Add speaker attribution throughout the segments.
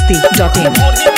Speaker 1: masti.in।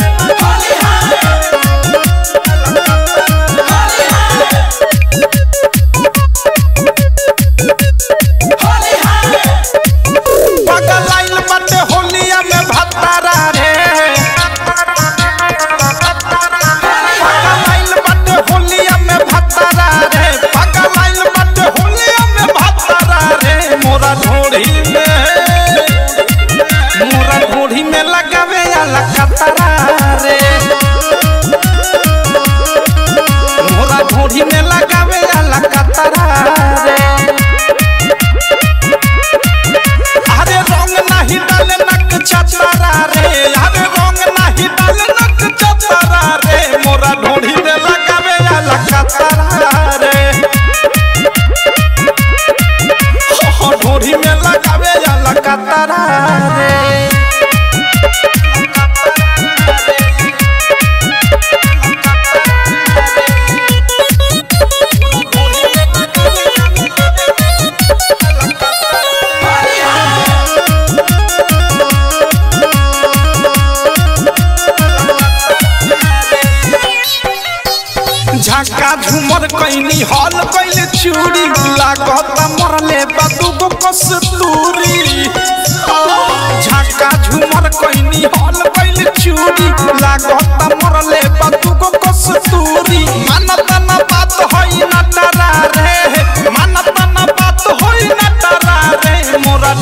Speaker 2: झका झूमर कैनी हॉल कैले चूड़ी लागत मरले बादुगो कस्तूरी। झका झूमर कैनी हॉल कैले चूड़ी लागत मरले बादुगो कस्तूरी। मानत ना बात होई ना डरा रे, मानत ना बात होई ना डरा रे। मोरा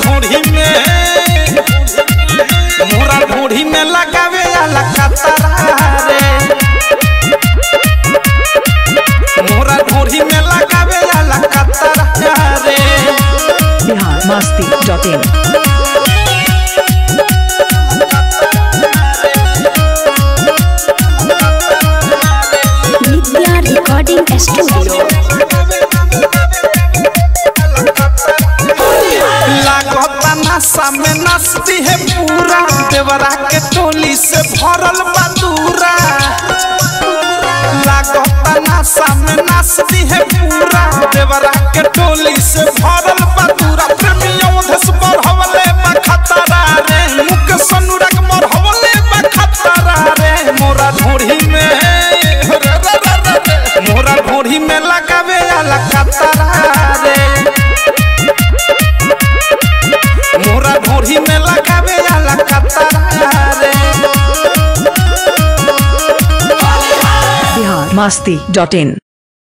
Speaker 2: ढूढ़ी में लगावे आला कतरा रे। में लगावे आला कतरा रे।
Speaker 1: Bihar masti.in।
Speaker 3: Nitya recording studio.
Speaker 2: लागता नशा में नाचती है पूरा, देवरा के टोली से भरल बदूरा। लागता नशा में नाचती है पूरा, देवरा के टोली से भरल बदूरा। प्रेमियों धस बढ़वले बखतरा रे, मुख सनुरक मरहवले बखतरा रे। मोरा ढूढ़ी में लगावे आला कतरा रे। मोरा ढूढ़ी में लगावे आला कतरा रे।
Speaker 1: बिहार masti.in।